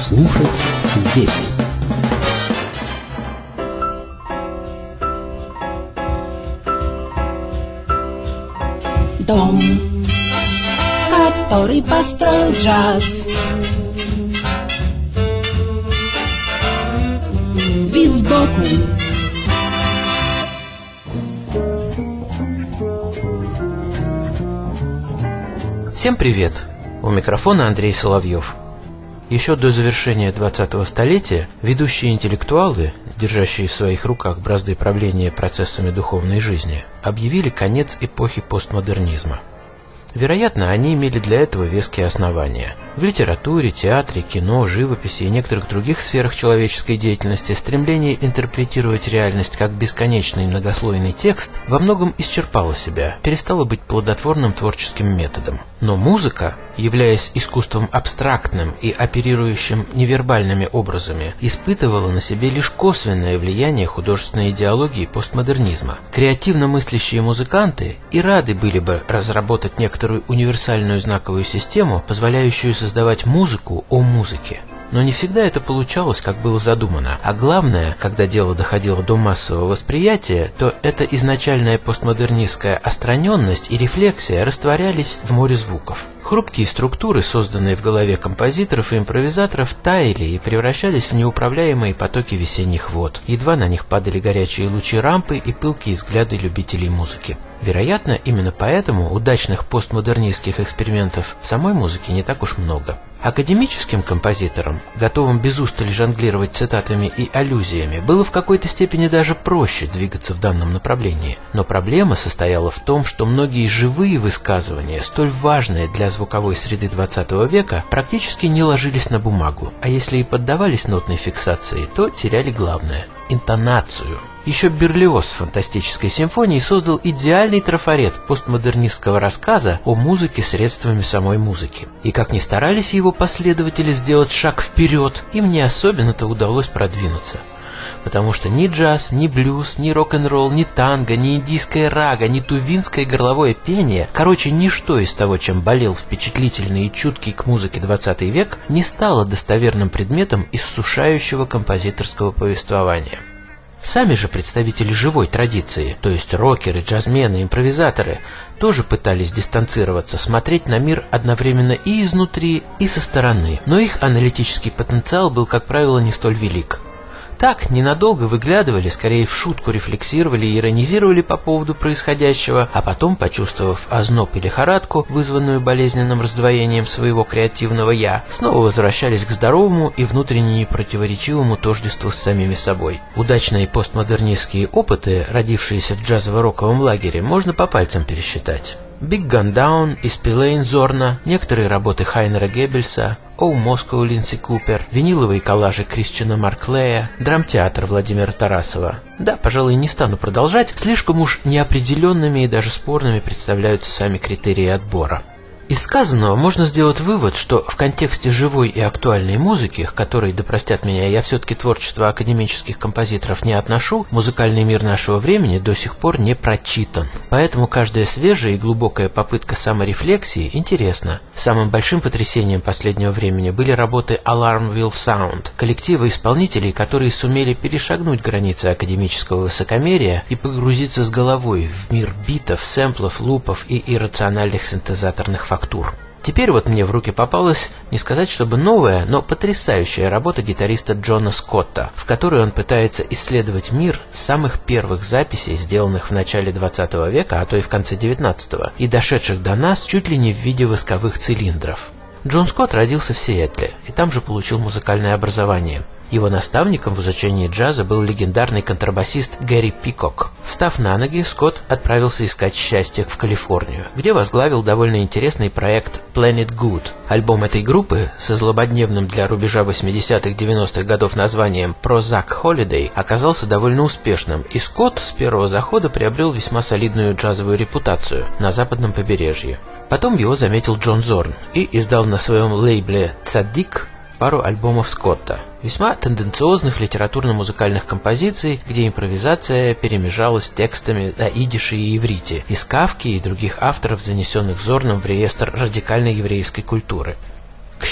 слушать здесь. Дом, который построил джаз, вид сбоку. Всем привет! У микрофона Андрей Соловьев. Еще до завершения 20-го столетия ведущие интеллектуалы, держащие в своих руках бразды правления процессами духовной жизни, объявили конец эпохи постмодернизма. Вероятно, они имели для этого веские основания. В литературе, театре, кино, живописи и некоторых других сферах человеческой деятельности стремление интерпретировать реальность как бесконечный многослойный текст во многом исчерпало себя, перестало быть плодотворным творческим методом. Но музыка, являясь искусством абстрактным и оперирующим невербальными образами, испытывала на себе лишь косвенное влияние художественной идеологии постмодернизма. Креативно мыслящие музыканты и рады были бы разработать некоторую универсальную знаковую систему, позволяющую создавать музыку о музыке. Но не всегда это получалось, как было задумано. А главное, когда дело доходило до массового восприятия, то эта изначальная постмодернистская отстраненность и рефлексия растворялись в море звуков. Хрупкие структуры, созданные в голове композиторов и импровизаторов, таяли и превращались в неуправляемые потоки весенних вод. Едва на них падали горячие лучи рампы и пылкие взгляды любителей музыки. Вероятно, именно поэтому удачных постмодернистских экспериментов в самой музыке не так уж много. Академическим композиторам, готовым без устали жонглировать цитатами и аллюзиями, было в какой-то степени даже проще двигаться в данном направлении. Но проблема состояла в том, что многие живые высказывания, столь важные для звуковой среды XX века, практически не ложились на бумагу, а если и поддавались нотной фиксации, то теряли главное – интонацию. Еще Берлиоз в «Фантастической симфонии» создал идеальный трафарет постмодернистского рассказа о музыке средствами самой музыки. И как ни старались его последователи сделать шаг вперед, им не особенно-то удалось продвинуться. Потому что ни джаз, ни блюз, ни рок-н-ролл, ни танго, ни индийская рага, ни тувинское горловое пение, короче, ничто из того, чем болел впечатлительный и чуткий к музыке 20 век, не стало достоверным предметом иссушающего композиторского повествования. Сами же представители живой традиции, то есть рокеры, джазмены, импровизаторы, тоже пытались дистанцироваться, смотреть на мир одновременно и изнутри, и со стороны, но их аналитический потенциал был, как правило, не столь велик. Так, ненадолго выглядывали, скорее в шутку рефлексировали и иронизировали по поводу происходящего, а потом, почувствовав озноб и лихорадку, вызванную болезненным раздвоением своего креативного «я», снова возвращались к здоровому и внутренне непротиворечивому тождеству с самими собой. Удачные постмодернистские опыты, родившиеся в джазово-роковом лагере, можно по пальцам пересчитать. Big Gun Down из Спиллейн Зорна, некоторые работы Хайнера Геббельса, «Оу Москоу» Линдси Купер, виниловые коллажи Кристиана Марклея, драмтеатр Владимира Тарасова. Да, пожалуй, не стану продолжать, слишком уж неопределенными и даже спорными представляются сами критерии отбора. Из сказанного можно сделать вывод, что в контексте живой и актуальной музыки, к которой, да простят меня, я все-таки творчество академических композиторов не отношу, музыкальный мир нашего времени до сих пор не прочитан. Поэтому каждая свежая и глубокая попытка саморефлексии интересна. Самым большим потрясением последнего времени были работы Alarm Will Sound, коллектива исполнителей, которые сумели перешагнуть границы академического высокомерия и погрузиться с головой в мир битов, сэмплов, лупов и иррациональных синтезаторных фактур. Теперь вот мне в руки попалась, не сказать чтобы новая, но потрясающая работа гитариста Джона Скотта, в которой он пытается исследовать мир с самых первых записей, сделанных в начале 20 века, а то и в конце 19-го, и дошедших до нас чуть ли не в виде восковых цилиндров. Джон Скотт родился в Сиэтле, и там же получил музыкальное образование. Его наставником в изучении джаза был легендарный контрабасист Гэри Пикок. Встав на ноги, Скотт отправился искать счастье в Калифорнию, где возглавил довольно интересный проект Planet Good. Альбом этой группы со злободневным для рубежа 80-х-90-х годов названием Prozac Holiday оказался довольно успешным, и Скотт с первого захода приобрел весьма солидную джазовую репутацию на западном побережье. Потом его заметил Джон Зорн и издал на своем лейбле «Цадик» пару альбомов Скотта, весьма тенденциозных литературно-музыкальных композиций, где импровизация перемежалась текстами на идише и иврите, из Кафки и других авторов, занесенных Зорном в реестр радикальной еврейской культуры. К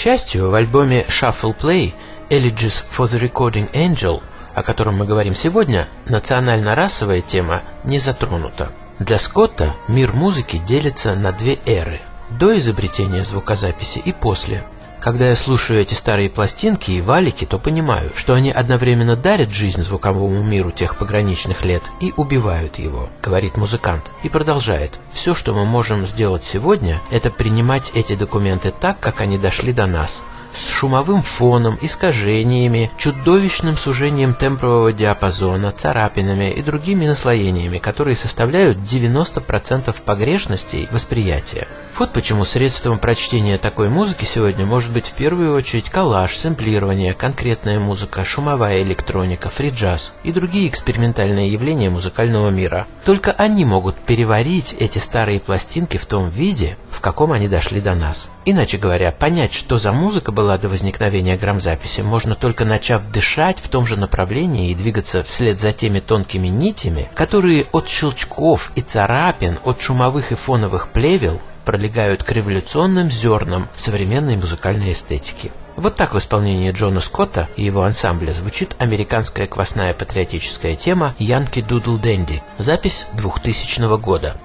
счастью, в альбоме Shuffle Play Elegies for the Recording Angel, о котором мы говорим сегодня, национально-расовая тема не затронута. Для Скотта мир музыки делится на две эры – до изобретения звукозаписи и после. Когда я слушаю эти старые пластинки и валики, то понимаю, что они одновременно дарят жизнь звуковому миру тех пограничных лет и убивают его, говорит музыкант. И продолжает. Все, что мы можем сделать сегодня, это принимать эти документы так, как они дошли до нас. С шумовым фоном, искажениями, чудовищным сужением тембрового диапазона, царапинами и другими наслоениями, которые составляют 90% погрешностей восприятия. Вот почему средством прочтения такой музыки сегодня может быть в первую очередь коллаж, сэмплирование, конкретная музыка, шумовая электроника, фри-джаз и другие экспериментальные явления музыкального мира. Только они могут переварить эти старые пластинки в том виде, в каком они дошли до нас. Иначе говоря, понять, что за музыка была до возникновения грамзаписи, можно только начав дышать в том же направлении и двигаться вслед за теми тонкими нитями, которые от щелчков и царапин, от шумовых и фоновых плевел пролегают к революционным зернам современной музыкальной эстетики. Вот так в исполнении Джона Скотта и его ансамбля звучит американская квасная патриотическая тема «Янки Дудл Дэнди», запись 2000 года.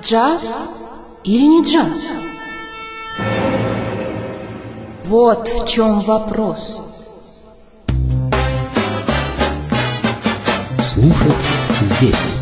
Джаз или не джаз? Вот в чем вопрос. Слушать здесь.